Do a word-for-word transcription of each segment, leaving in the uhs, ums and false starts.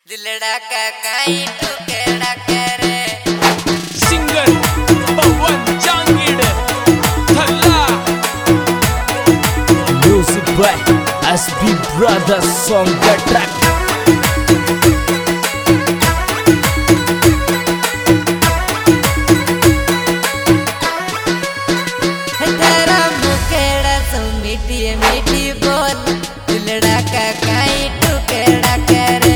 दिलड़ा का काई टुकड़ा करे सिंगर पवन जांगीड़ थल्ला music by SP brothers song का ट्रैक तेरा मुखेड़ा सो मीठी मीठी बोल दिलड़ा का काई टुकड़ा करे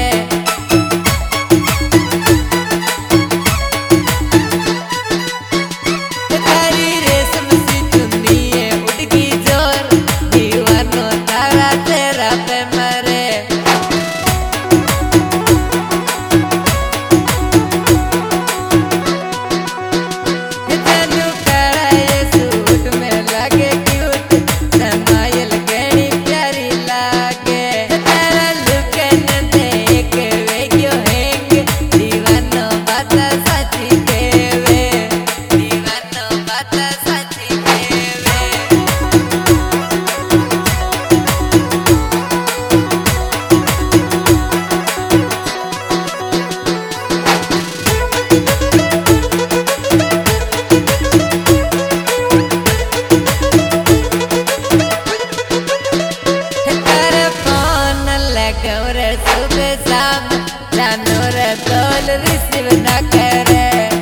सुबह शाम जानो रे तोल रिसीव न करे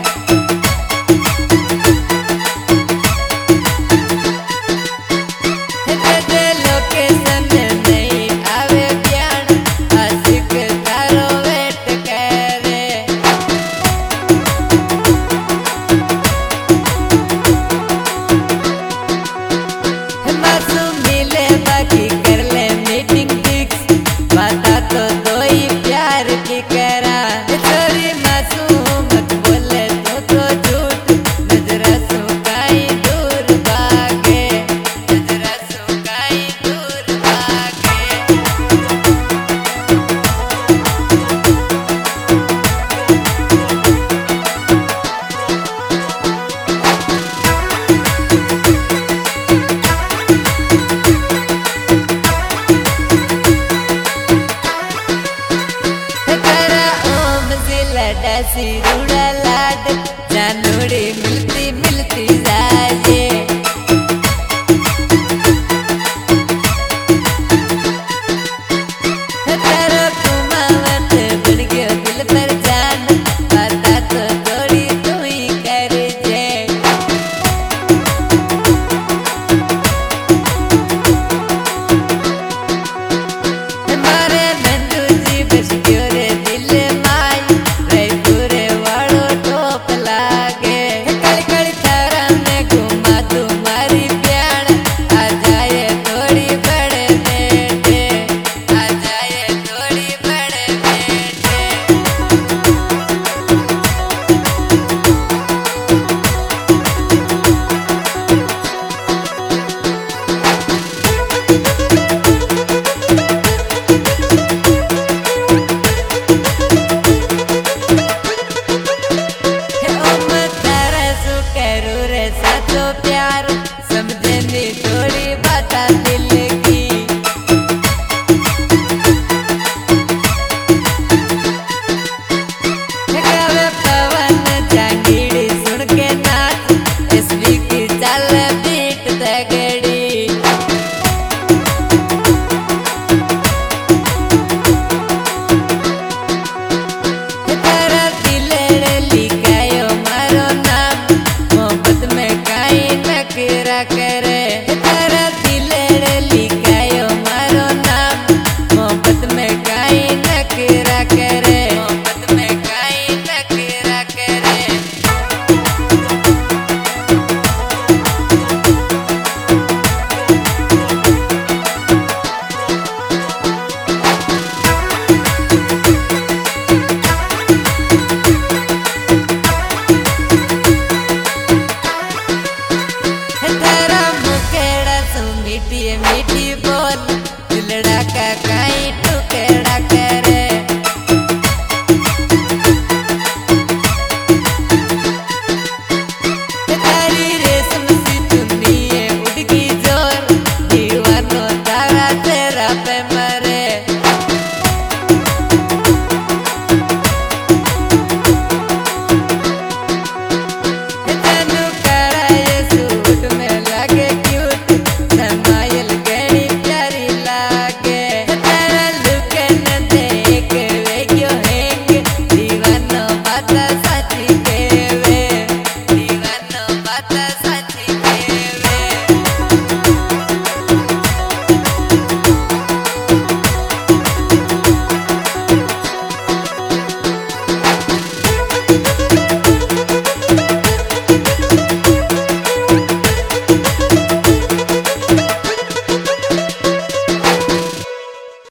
लोकेशन नहीं आवे प्यार आशिक तारो वेट करे मासूम मिले बाकी कर ले मीटिंग फिक्स बात तो दो ही प्यार की करा छोरी मासूम मत बोले तो तो झूठ नजरा सुकाई दूर भागे नजरा सुकाई दूर भागे डसी रूड़ा लाड जानूड़ी मिलती मिलती जाए तेरा कुमावत बन गया दिल पर जान बाता तो थोड़ी तू ही कर जे हमारे नंदू जी बस क्यों रे दिल प्यार समझने थोड़ी बात दिल की पवन जांगीड़ी सुन के नाच एसपी की चाल बीट तगड़ी तेरा दिल लिखायो मारो नाम मोहब्बत में काई नखरा करे तेरा दिल लिखायो मारो नाम मोहब्बत में काई नखरा करे।